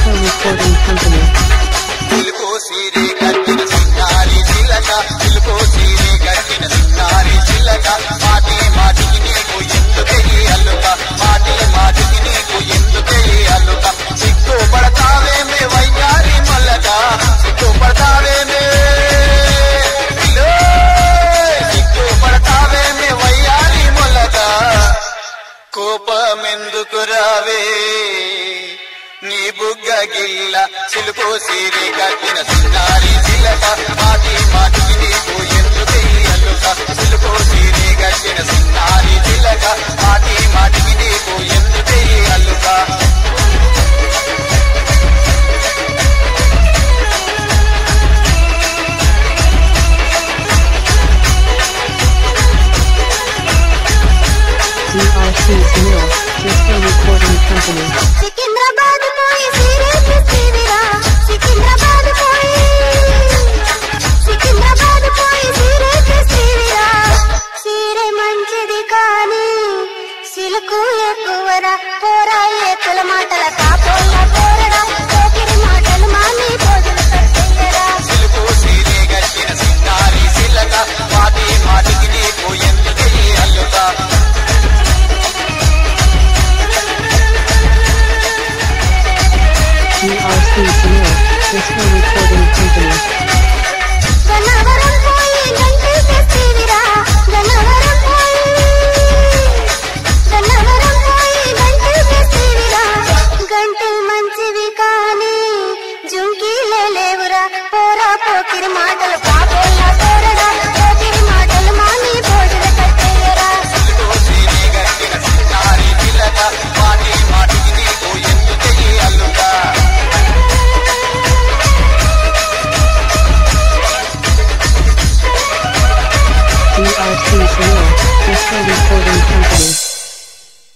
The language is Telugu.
Disco Recording Company. సిలుకో సీరే కట్టిన సిన్నారి చిలక సిలుకో సీరే కట్టిన సిన్నారి చిలక మాటి మాటికి నీకు ఎందుకే అల్లుక మాటి మాటికి నీకు ఎందుకే అల్లుక సిగ్గు పడతావేమే వయ్యారి మల్లక సిగ్గు పడతావేమే సిగ్గు పడతావేమే వయ్యారి మొల్లక కోపమెందుకు రావే నీ బుగ్గ గిల్ల సిలుకో సీరే కట్టిన సిన్నారి చిలక మాటి మాటికి నీకు ఎందుకే అల్లుక సిలుకో సీరే కట్టిన సిన్నారి చిలక మాటి మాటికి నీకు ఎందుకే అల్లుక DRC Sunil, Disco Recording Company. Secunderabad పోయి సీరే తెస్తివిరా సికింద్రాబాద్ పోయి సీరే తెస్తివిరా సీరే మంచిది కానీ సిలుకు ఎక్కువరా పోరా ఏతుల మాటల కాపోళ్ళ పోరడా పోకిరి మాటలు మాని భోజన పెట్టేయరా సిలుకో సీరే కట్టిన సిన్నారి చిలక మాటి మాటికి నీకు ఎందుకే అల్లుక DRC Sunil, Disco Recording Company. Gannavaram పోయి గంటి తెస్తివిరా గన్నవరం పోయి గంటి తెస్తివిరా గంటలు మంచివి కానీ జుంకీలే లేవురా పోరా పోకిరి మాటలు